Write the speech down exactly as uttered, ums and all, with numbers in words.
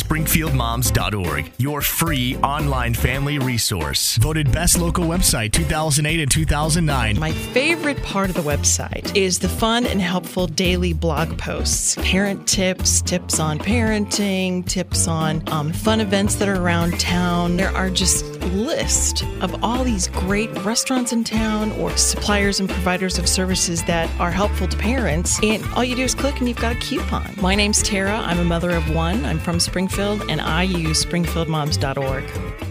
springfield moms dot org, your free online family resource. Voted best local website two thousand eight and two thousand nine. My favorite part of the website is the fun and helpful daily blog posts. Parent tips, tips on parenting, tips on um, fun events that are around town. There are just lists of all these great restaurants in town or suppliers and providers of services that are helpful to parents. And all you do is click and you've got a coupon. My name's Tara. I'm a mother of one. I'm from Springfield, and I use springfield moms dot org.